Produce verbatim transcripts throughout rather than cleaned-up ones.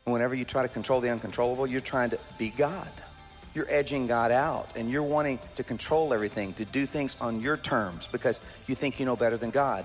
And whenever you try to control the uncontrollable, you're trying to be God. You're edging God out, and you're wanting to control everything, to do things on your terms because you think you know better than God.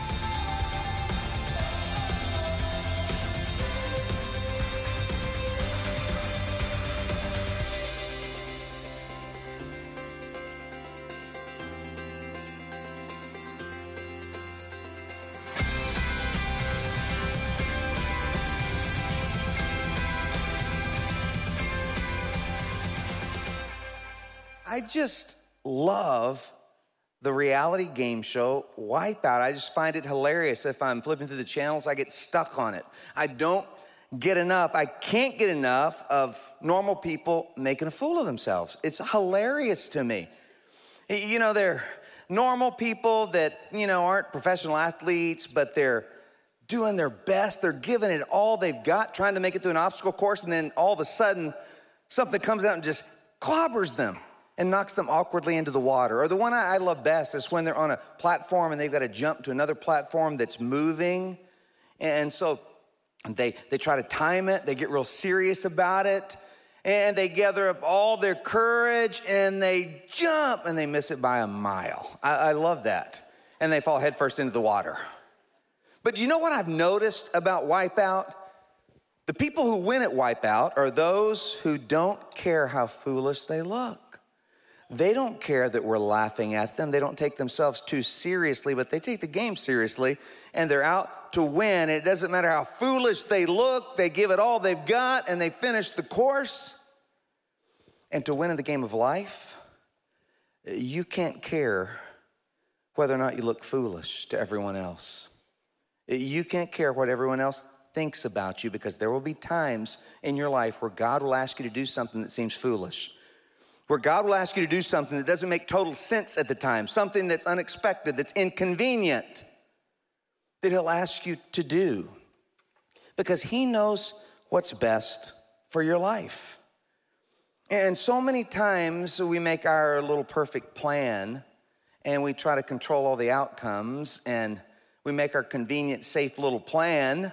I just love the reality game show Wipeout. I just find it hilarious. If I'm flipping through the channels, I get stuck on it. I don't get enough. I can't get enough of normal people making a fool of themselves. It's hilarious to me. You know, they're normal people that, you know, aren't professional athletes, but they're doing their best. They're giving it all they've got, trying to make it through an obstacle course, and then all of a sudden, something comes out and just clobbers them and knocks them awkwardly into the water. Or the one I love best is when they're on a platform and they've got to jump to another platform that's moving. And so they, they try to time it, they get real serious about it, and they gather up all their courage and they jump and they miss it by a mile. I, I love that. And they fall headfirst into the water. But you know what I've noticed about Wipeout? The people who win at Wipeout are those who don't care how foolish they look. They don't care that we're laughing at them. They don't take themselves too seriously, but they take the game seriously, and they're out to win. And it doesn't matter how foolish they look. They give it all they've got, and they finish the course. And to win in the game of life, you can't care whether or not you look foolish to everyone else. You can't care what everyone else thinks about you, because there will be times in your life where God will ask you to do something that seems foolish, where God will ask you to do something that doesn't make total sense at the time, something that's unexpected, that's inconvenient, that he'll ask you to do, because he knows what's best for your life. And so many times we make our little perfect plan and we try to control all the outcomes, and we make our convenient, safe little plan,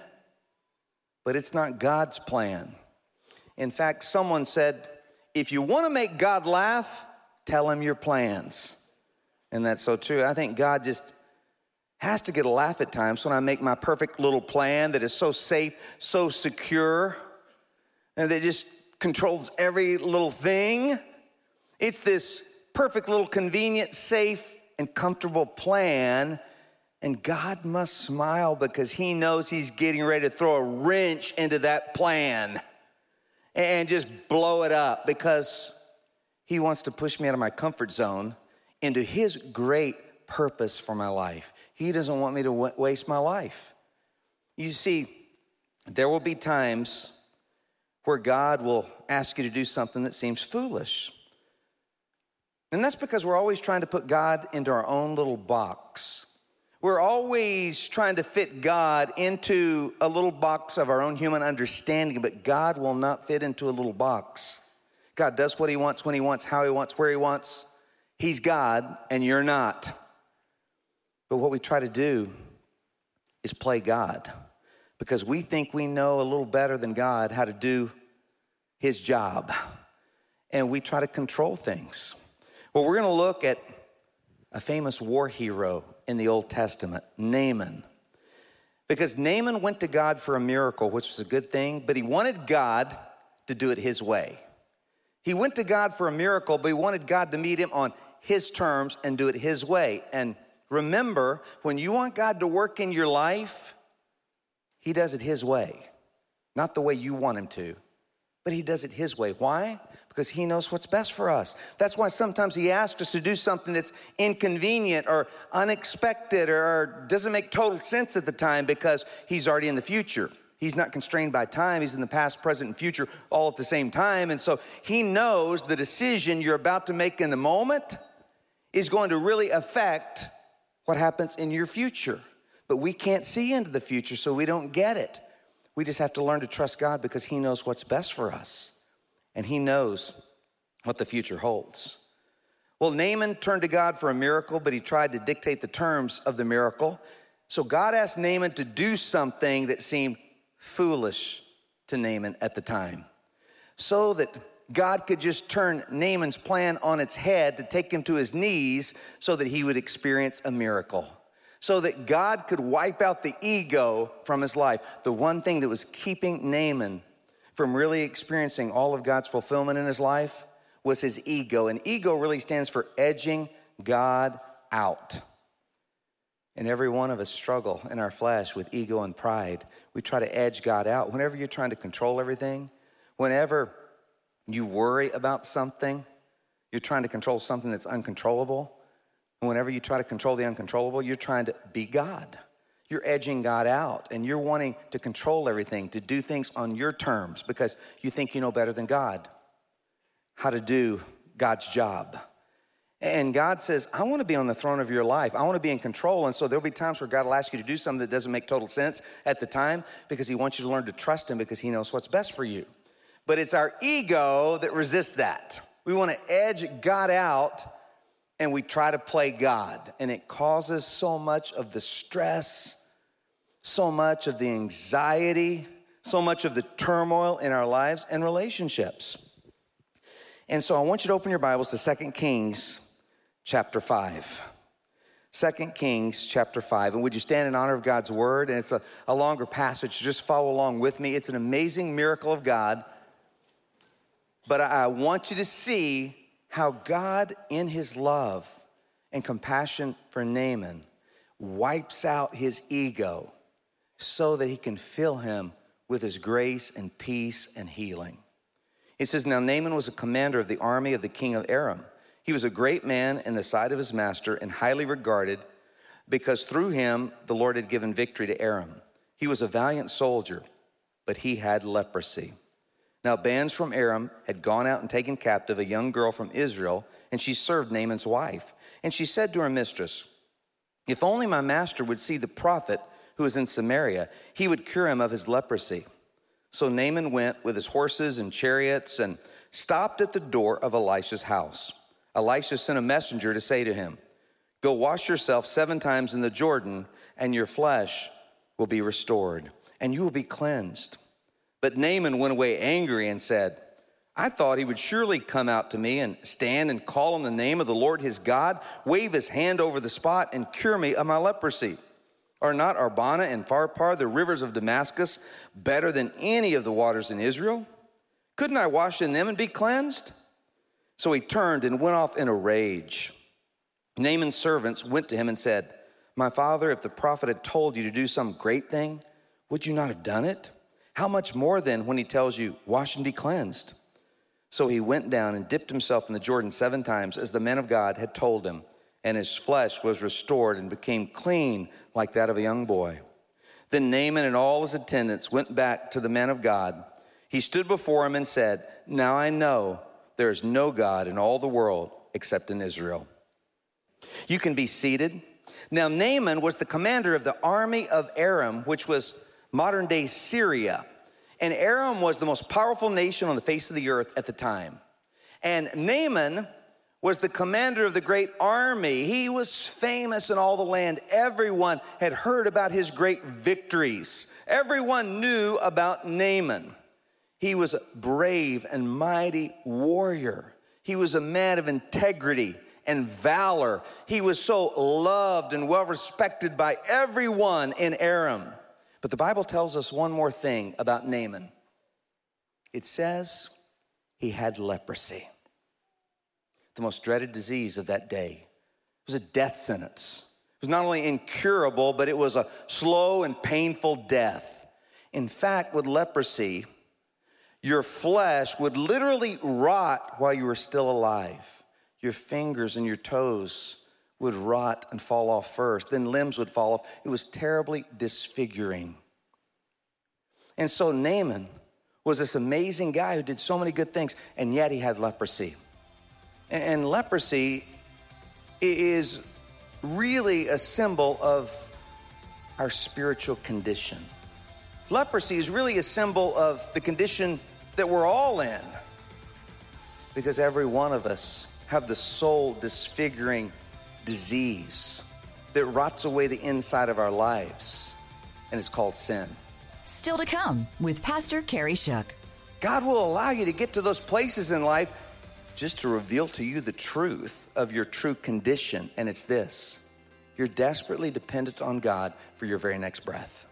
but it's not God's plan. In fact, someone said, if you want to make God laugh, tell him your plans. And that's so true. I think God just has to get a laugh at times when I make my perfect little plan that is so safe, so secure, and that just controls every little thing. It's this perfect little convenient, safe, and comfortable plan. And God must smile because he knows he's getting ready to throw a wrench into that plan and just blow it up, because he wants to push me out of my comfort zone into his great purpose for my life. He doesn't want me to w- waste my life. You see, there will be times where God will ask you to do something that seems foolish. And that's because we're always trying to put God into our own little box. We're always trying to fit God into a little box of our own human understanding, but God will not fit into a little box. God does what he wants, when he wants, how he wants, where he wants. He's God, and you're not. But what we try to do is play God, because we think we know a little better than God how to do his job, and we try to control things. Well, we're going to look at a famous war hero in the Old Testament, Naaman. Because Naaman went to God for a miracle, which was a good thing, but he wanted God to do it his way. He went to God for a miracle, but he wanted God to meet him on his terms and do it his way. And remember, when you want God to work in your life, he does it his way, not the way you want him to, but he does it his way. Why? Because he knows what's best for us. That's why sometimes he asks us to do something that's inconvenient or unexpected or doesn't make total sense at the time, because he's already in the future. He's not constrained by time. He's in the past, present, and future all at the same time. And so he knows the decision you're about to make in the moment is going to really affect what happens in your future. But we can't see into the future, so we don't get it. We just have to learn to trust God, because he knows what's best for us. And he knows what the future holds. Well, Naaman turned to God for a miracle, but he tried to dictate the terms of the miracle. So God asked Naaman to do something that seemed foolish to Naaman at the time, so that God could just turn Naaman's plan on its head to take him to his knees so that he would experience a miracle, so that God could wipe out the ego from his life. The one thing that was keeping Naaman from really experiencing all of God's fulfillment in his life was his ego. And ego really stands for edging God out. And every one of us struggle in our flesh with ego and pride. We try to edge God out. Whenever you're trying to control everything, whenever you worry about something, you're trying to control something that's uncontrollable. And whenever you try to control the uncontrollable, you're trying to be God. You're edging God out, and you're wanting to control everything, to do things on your terms because you think you know better than God how to do God's job. And God says, I want to be on the throne of your life. I want to be in control. And so there'll be times where God will ask you to do something that doesn't make total sense at the time because he wants you to learn to trust him because he knows what's best for you. But it's our ego that resists that. We want to edge God out, and we try to play God. And it causes so much of the stress, so much of the anxiety, so much of the turmoil in our lives and relationships. And so I want you to open your Bibles to Second Kings chapter five. Second Kings chapter five. And would you stand in honor of God's word? And it's a, a longer passage. Just follow along with me. It's an amazing miracle of God. But I want you to see how God, in his love and compassion for Naaman, wipes out his ego so that he can fill him with his grace and peace and healing. It says, now Naaman was a commander of the army of the king of Aram. He was a great man in the sight of his master and highly regarded because through him the Lord had given victory to Aram. He was a valiant soldier, but he had leprosy. Now bands from Aram had gone out and taken captive a young girl from Israel, and she served Naaman's wife. And she said to her mistress, if only my master would see the prophet who is in Samaria, he would cure him of his leprosy. So Naaman went with his horses and chariots and stopped at the door of Elisha's house. Elisha sent a messenger to say to him, go wash yourself seven times in the Jordan, and your flesh will be restored, and you will be cleansed. But Naaman went away angry and said, I thought he would surely come out to me and stand and call on the name of the Lord his God, wave his hand over the spot and cure me of my leprosy. Are not Arbana and Pharpar, the rivers of Damascus, better than any of the waters in Israel? Couldn't I wash in them and be cleansed? So he turned and went off in a rage. Naaman's servants went to him and said, my father, if the prophet had told you to do some great thing, would you not have done it? How much more then when he tells you, wash and be cleansed? So he went down and dipped himself in the Jordan seven times as the man of God had told him, and his flesh was restored and became clean like that of a young boy. Then Naaman and all his attendants went back to the man of God. He stood before him and said, now I know there is no God in all the world except in Israel. You can be seated. Now Naaman was the commander of the army of Aram, which was modern day Syria. And Aram was the most powerful nation on the face of the earth at the time. And Naaman was the commander of the great army. He was famous in all the land. Everyone had heard about his great victories. Everyone knew about Naaman. He was a brave and mighty warrior. He was a man of integrity and valor. He was so loved and well respected by everyone in Aram. But the Bible tells us one more thing about Naaman. It says he had leprosy, the most dreaded disease of that day. It was a death sentence. It was not only incurable, but it was a slow and painful death. In fact, with leprosy, your flesh would literally rot while you were still alive. Your fingers and your toes would rot and fall off first. Then limbs would fall off. It was terribly disfiguring. And so Naaman was this amazing guy who did so many good things, and yet he had leprosy. And leprosy is really a symbol of our spiritual condition. Leprosy is really a symbol of the condition that we're all in, because every one of us have the soul disfiguring disease that rots away the inside of our lives, and it's called sin. Still to come with Pastor Kerry Shook. God will allow you to get to those places in life just to reveal to you the truth of your true condition. And it's this: you're desperately dependent on God for your very next breath.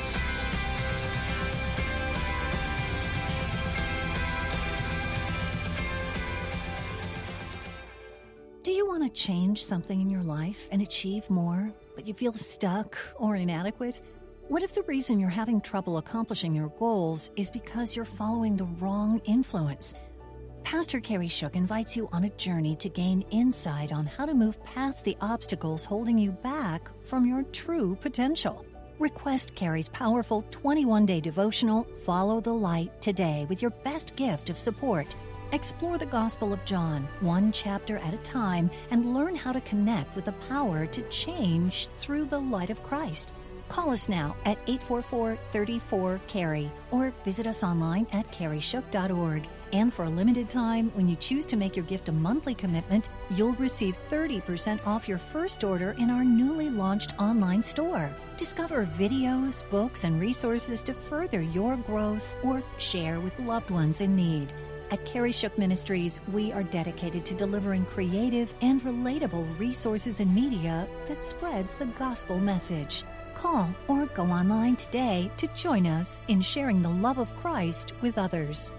Do you want to change something in your life and achieve more, but you feel stuck or inadequate? What if the reason you're having trouble accomplishing your goals is because you're following the wrong influence? Pastor Kerry Shook invites you on a journey to gain insight on how to move past the obstacles holding you back from your true potential. Request Kerry's powerful twenty-one day devotional, Follow the Light, today with your best gift of support. Explore the Gospel of John, one chapter at a time, and learn how to connect with the power to change through the light of Christ. Call us now at eight four four, three four, Kerry or visit us online at kerry shook dot org. And for a limited time, when you choose to make your gift a monthly commitment, you'll receive thirty percent off your first order in our newly launched online store. Discover videos, books, and resources to further your growth or share with loved ones in need. At Kerry Shook Ministries, we are dedicated to delivering creative and relatable resources and media that spreads the gospel message. Call or go online today to join us in sharing the love of Christ with others.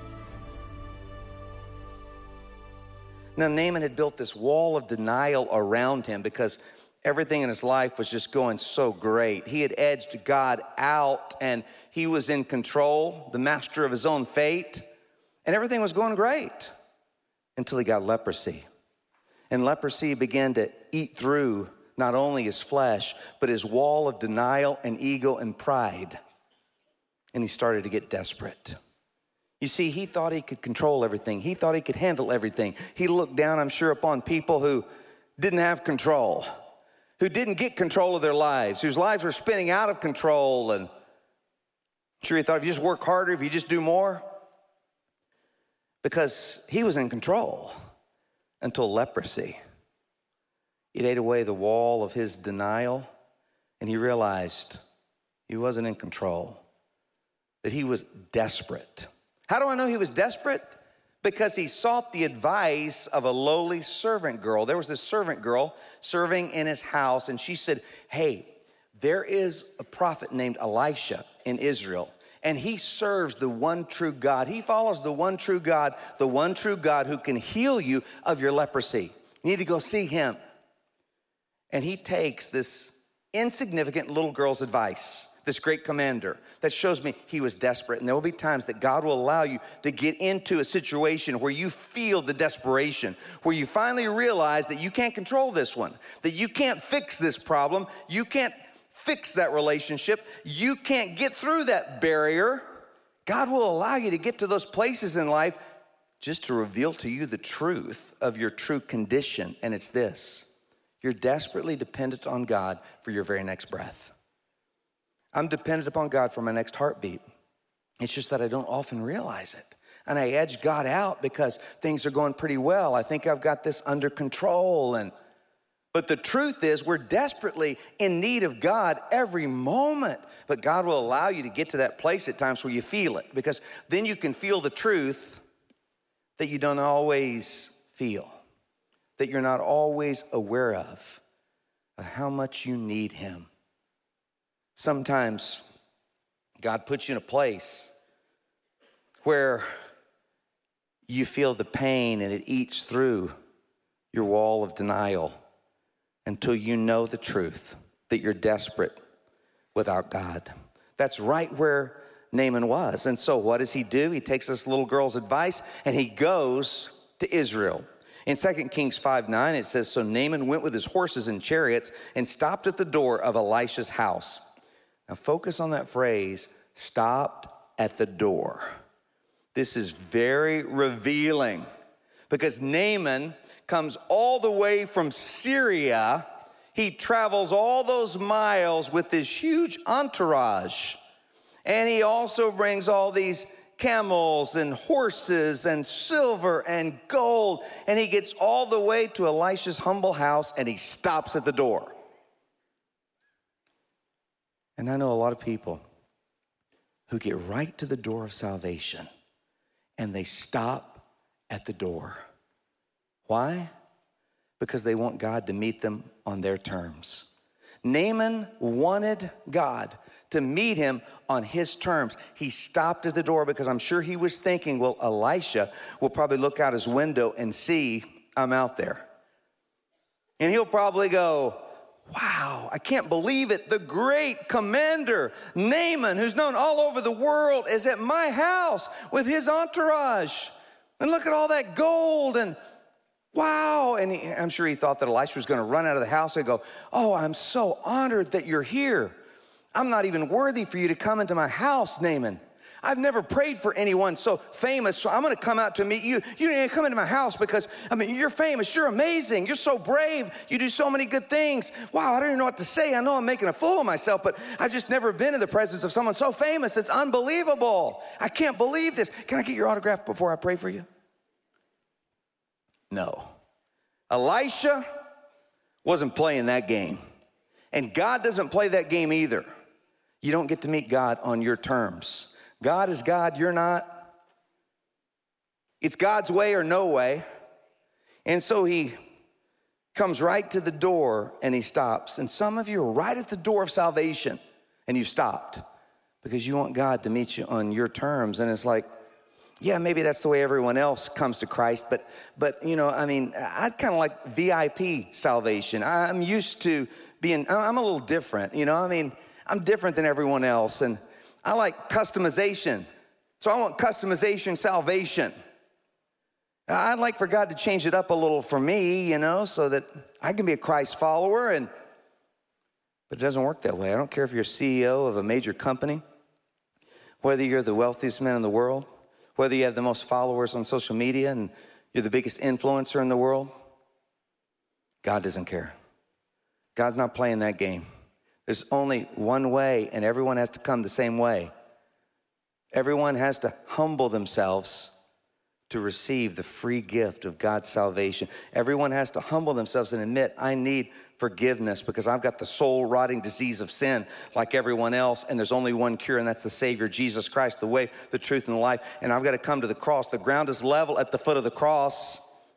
Now, Naaman had built this wall of denial around him because everything in his life was just going so great. He had edged God out and he was in control, the master of his own fate. And everything was going great until he got leprosy. And leprosy began to eat through not only his flesh, but his wall of denial and ego and pride. And he started to get desperate. You see, he thought he could control everything. He thought he could handle everything. He looked down, I'm sure, upon people who didn't have control, who didn't get control of their lives, whose lives were spinning out of control. And I'm sure he thought, if you just work harder, if you just do more, because he was in control until leprosy. It ate away the wall of his denial, and he realized he wasn't in control, that he was desperate. How do I know he was desperate? Because he sought the advice of a lowly servant girl. There was this servant girl serving in his house, and she said, hey, there is a prophet named Elisha in Israel, and he serves the one true God. He follows the one true God, the one true God who can heal you of your leprosy. You need to go see him. And he takes this insignificant little girl's advice, this great commander, that shows me he was desperate. And there will be times that God will allow you to get into a situation where you feel the desperation, where you finally realize that you can't control this one, that you can't fix this problem, you can't fix that relationship, you can't get through that barrier. God will allow you to get to those places in life just to reveal to you the truth of your true condition. And it's this: you're desperately dependent on God for your very next breath. I'm dependent upon God for my next heartbeat. It's just that I don't often realize it. And I edge God out because things are going pretty well. I think I've got this under control. And but the truth is, we're desperately in need of God every moment. But God will allow you to get to that place at times where you feel it, because then you can feel the truth that you don't always feel, that you're not always aware of, of how much you need him. Sometimes God puts you in a place where you feel the pain and it eats through your wall of denial until you know the truth that you're desperate without God. That's right where Naaman was. And so what does he do? He takes this little girl's advice and he goes to Israel. In Second Kings five nine, it says, so Naaman went with his horses and chariots and stopped at the door of Elisha's house. Now focus on that phrase, stopped at the door. This is very revealing, because Naaman comes all the way from Syria. He travels all those miles with this huge entourage. And he also brings all these camels and horses and silver and gold. And he gets all the way to Elisha's humble house and he stops at the door. And I know a lot of people who get right to the door of salvation and they stop at the door. Why? Because they want God to meet them on their terms. Naaman wanted God to meet him on his terms. He stopped at the door because I'm sure he was thinking, well, Elisha will probably look out his window and see I'm out there. And he'll probably go, wow, I can't believe it. The great commander, Naaman, who's known all over the world, is at my house with his entourage. And look at all that gold and wow. And he, I'm sure he thought that Elisha was going to run out of the house and go, oh, I'm so honored that you're here. I'm not even worthy for you to come into my house, Naaman. I've never prayed for anyone so famous, so I'm going to come out to meet you. You didn't even come into my house because, I mean, you're famous. You're amazing. You're so brave. You do so many good things. Wow, I don't even know what to say. I know I'm making a fool of myself, but I've just never been in the presence of someone so famous. It's unbelievable. I can't believe this. Can I get your autograph before I pray for you? No. Elisha wasn't playing that game. And God doesn't play that game either. You don't get to meet God on your terms. God is God, you're not. It's God's way or no way. And so he comes right to the door and he stops. And some of you are right at the door of salvation and you stopped because you want God to meet you on your terms. And it's like, yeah, maybe that's the way everyone else comes to Christ, but, but you know, I mean, I'd kind of like V I P salvation. I'm used to being, I'm a little different, you know, I mean, I'm different than everyone else, and I like customization, so I want customization salvation. I'd like for God to change it up a little for me, you know, so that I can be a Christ follower, and but it doesn't work that way. I don't care if you're a C E O of a major company, whether you're the wealthiest man in the world, whether you have the most followers on social media and you're the biggest influencer in the world. God doesn't care. God's not playing that game. There's only one way, and everyone has to come the same way. Everyone has to humble themselves to receive the free gift of God's salvation. Everyone has to humble themselves and admit, I need forgiveness because I've got the soul-rotting disease of sin like everyone else, and there's only one cure, and that's the Savior, Jesus Christ, the way, the truth, and the life. And I've got to come to the cross. The ground is level at the foot of the cross.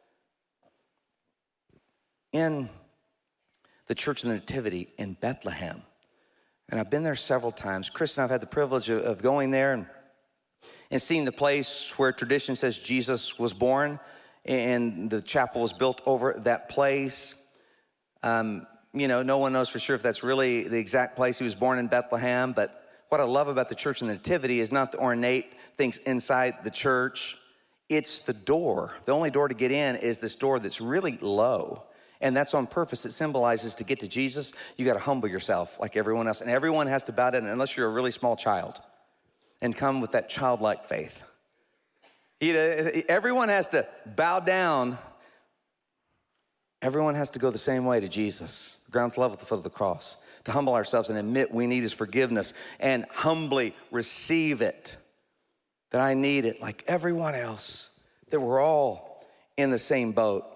In the Church of the Nativity in Bethlehem, and I've been there several times. Chris and I've had the privilege of, of going there and, and seeing the place where tradition says Jesus was born, and the chapel was built over that place. Um, you know, no one knows for sure if that's really the exact place he was born in Bethlehem, but what I love about the Church of the Nativity is not the ornate things inside the church. It's the door. The only door to get in is this door that's really low. And that's on purpose. It symbolizes to get to Jesus, you got to humble yourself like everyone else. And everyone has to bow down unless you're a really small child and come with that childlike faith. You know, everyone has to bow down. Everyone has to go the same way to Jesus. The ground's level at the foot of the cross. To humble ourselves and admit we need his forgiveness and humbly receive it. That I need it like everyone else. That we're all in the same boat.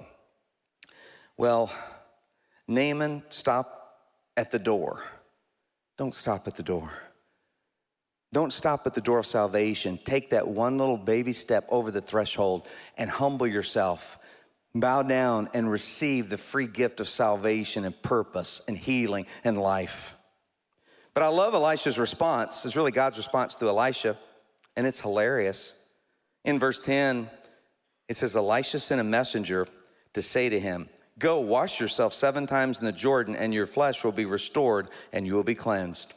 Well, Naaman stopped at the door. Don't stop at the door. Don't stop at the door of salvation. Take that one little baby step over the threshold and humble yourself. Bow down and receive the free gift of salvation and purpose and healing and life. But I love Elisha's response. It's really God's response to Elisha, and it's hilarious. In verse ten, it says, Elisha sent a messenger to say to him, go wash yourself seven times in the Jordan, and your flesh will be restored, and you will be cleansed.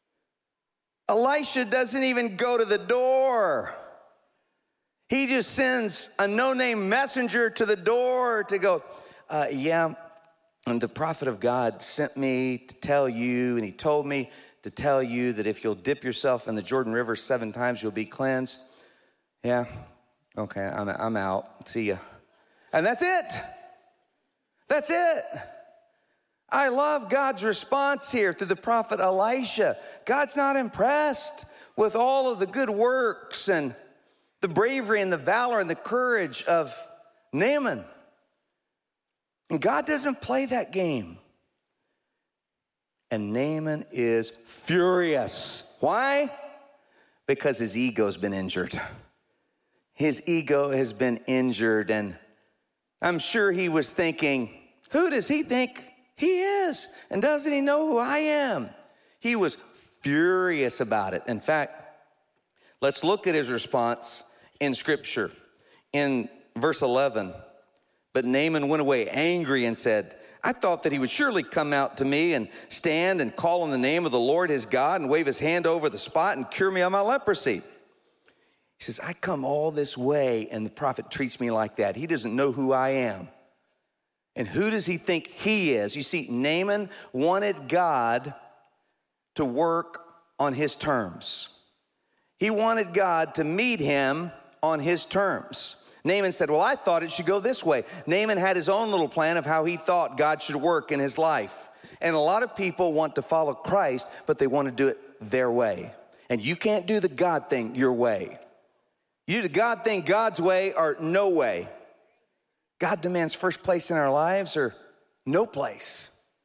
Elisha doesn't even go to the door. He just sends a no-name messenger to the door to go, uh, yeah, and the prophet of God sent me to tell you, and he told me to tell you that if you'll dip yourself in the Jordan River seven times, you'll be cleansed. Yeah, okay, I'm, I'm out. See ya. And that's it. That's it. I love God's response here to the prophet Elisha. God's not impressed with all of the good works and the bravery and the valor and the courage of Naaman. And God doesn't play that game. And Naaman is furious. Why? Because his ego's been injured. His ego has been injured, and I'm sure he was thinking, who does he think he is? And doesn't he know who I am? He was furious about it. In fact, let's look at his response in Scripture. In verse eleven, but Naaman went away angry and said, I thought that he would surely come out to me and stand and call on the name of the Lord his God and wave his hand over the spot and cure me of my leprosy. He says, I come all this way and the prophet treats me like that. He doesn't know who I am. And who does he think he is? You see, Naaman wanted God to work on his terms. He wanted God to meet him on his terms. Naaman said, well, I thought it should go this way. Naaman had his own little plan of how he thought God should work in his life. And a lot of people want to follow Christ, but they want to do it their way. And you can't do the God thing your way. You do the God thing God's way or no way. God demands first place in our lives or no place.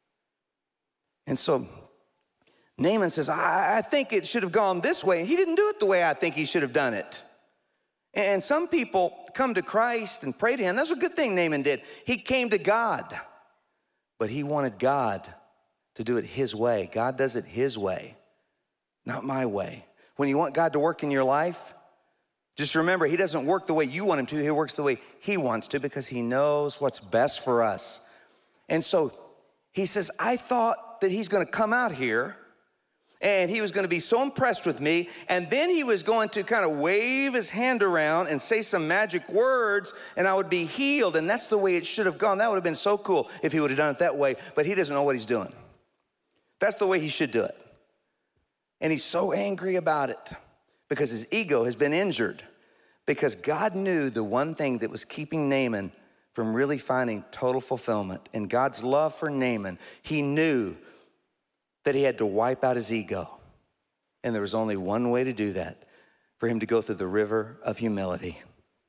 And so Naaman says, I, I think it should have gone this way. And he didn't do it the way I think he should have done it. And some people come to Christ and pray to him. That's a good thing Naaman did. He came to God, but he wanted God to do it his way. God does it his way, not my way. When you want God to work in your life, just remember, he doesn't work the way you want him to. He works the way he wants to because he knows what's best for us. And so he says, I thought that he's going to come out here and he was going to be so impressed with me, and then he was going to kind of wave his hand around and say some magic words, and I would be healed, and that's the way it should have gone. That would have been so cool if he would have done it that way, but he doesn't know what he's doing. That's the way he should do it. And he's so angry about it because his ego has been injured, because God knew the one thing that was keeping Naaman from really finding total fulfillment. In God's love for Naaman, he knew that he had to wipe out his ego. And there was only one way to do that, for him to go through the river of humility.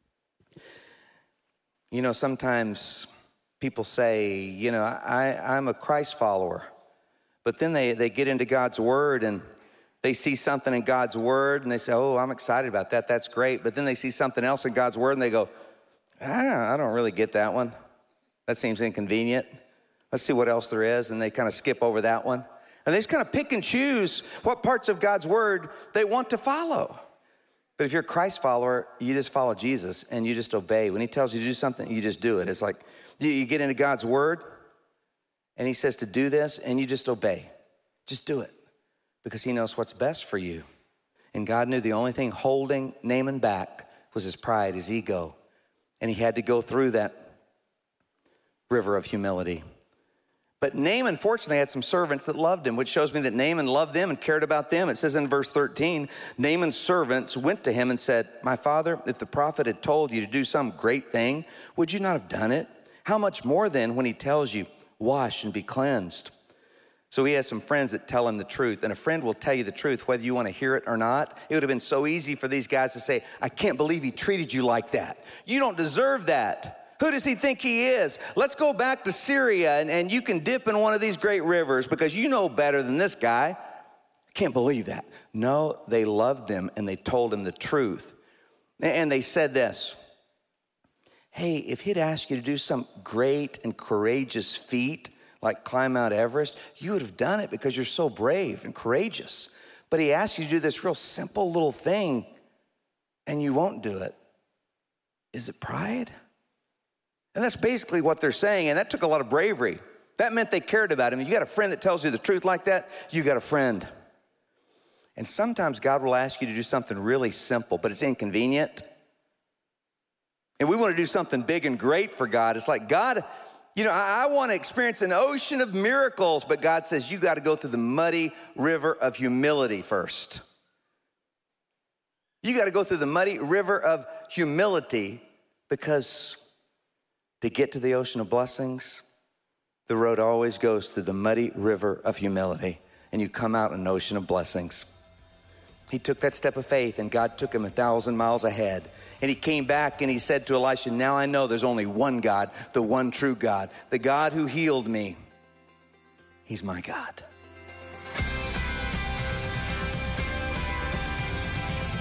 You know, sometimes people say, you know, I, I'm a Christ follower. But then they, they get into God's word and they see something in God's word and they say, oh, I'm excited about that. That's great. But then they see something else in God's word and they go, I don't, I don't really get that one. That seems inconvenient. Let's see what else there is. And they kind of skip over that one. And they just kind of pick and choose what parts of God's word they want to follow. But if you're a Christ follower, you just follow Jesus and you just obey. When he tells you to do something, you just do it. It's like you get into God's word and he says to do this and you just obey. Just do it because he knows what's best for you. And God knew the only thing holding Naaman back was his pride, his ego. And he had to go through that river of humility. But Naaman, fortunately, had some servants that loved him, which shows me that Naaman loved them and cared about them. It says in verse thirteen, Naaman's servants went to him and said, my father, if the prophet had told you to do some great thing, would you not have done it? How much more then when he tells you, wash and be cleansed? So he has some friends that tell him the truth, and a friend will tell you the truth whether you want to hear it or not. It would have been so easy for these guys to say, I can't believe he treated you like that. You don't deserve that. Who does he think he is? Let's go back to Syria and, and you can dip in one of these great rivers because you know better than this guy. I can't believe that. No, they loved him and they told him the truth. And they said this, hey, if he'd asked you to do some great and courageous feat, like climb Mount Everest, you would have done it because you're so brave and courageous. But he asked you to do this real simple little thing and you won't do it. Is it pride? And that's basically what they're saying, and that took a lot of bravery. That meant they cared about him. You got a friend that tells you the truth like that, you got a friend. And sometimes God will ask you to do something really simple, but it's inconvenient. And we want to do something big and great for God. It's like, God, you know, I, I want to experience an ocean of miracles, but God says you got to go through the muddy river of humility first. You got to go through the muddy river of humility because to get to the ocean of blessings, the road always goes through the muddy river of humility, and you come out in an ocean of blessings. He took that step of faith, and God took him a thousand miles ahead. And he came back, and he said to Elisha, now I know there's only one God, the one true God, the God who healed me. He's my God.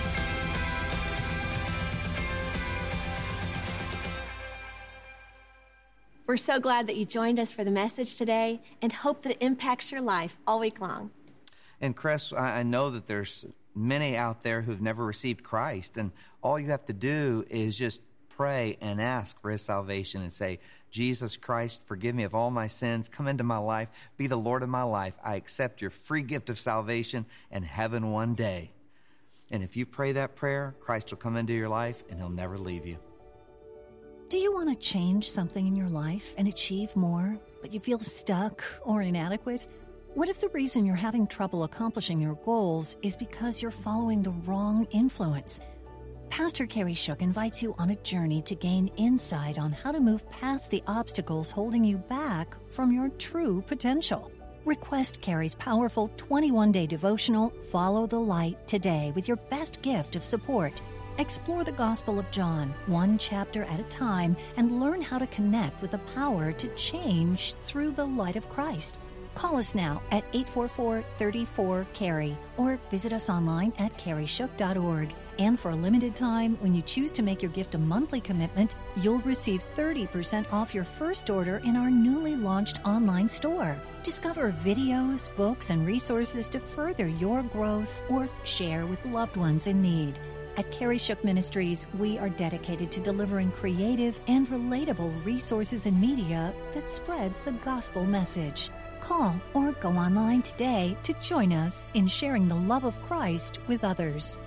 We're so glad that you joined us for the message today and hope that it impacts your life all week long. And Chris, I I know that there's many out there who've never received Christ, and all you have to do is just pray and ask for his salvation and say, Jesus Christ, forgive me of all my sins. Come into my life. Be the Lord of my life. I accept your free gift of salvation and heaven one day. And if you pray that prayer, Christ will come into your life and he'll never leave you. Do you want to change something in your life and achieve more, but you feel stuck or inadequate? What if the reason you're having trouble accomplishing your goals is because you're following the wrong influence? Pastor Carrie Shook invites you on a journey to gain insight on how to move past the obstacles holding you back from your true potential. Request Carrie's powerful twenty-one day devotional, Follow the Light, today with your best gift of support. Explore the Gospel of John, one chapter at a time, and learn how to connect with the power to change through the light of Christ. Call us now at eight four four, three four, Carrie or visit us online at carrie shook dot org. And for a limited time, when you choose to make your gift a monthly commitment, you'll receive thirty percent off your first order in our newly launched online store. Discover videos, books, and resources to further your growth or share with loved ones in need. At Carrie Shook Ministries, we are dedicated to delivering creative and relatable resources and media that spreads the gospel message. Call or go online today to join us in sharing the love of Christ with others.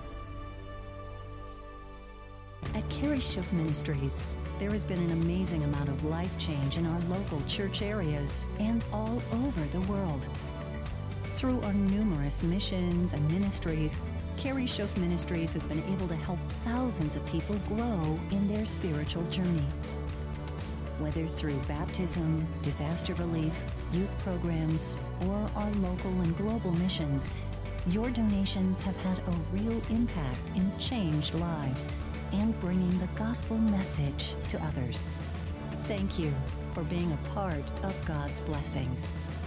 At Carrie Shook Ministries, there has been an amazing amount of life change in our local church areas and all over the world. Through our numerous missions and ministries, Carrie Shook Ministries has been able to help thousands of people grow in their spiritual journey. Whether through baptism, disaster relief, youth programs, or our local and global missions, your donations have had a real impact in changed lives and bringing the gospel message to others. Thank you for being a part of God's blessings.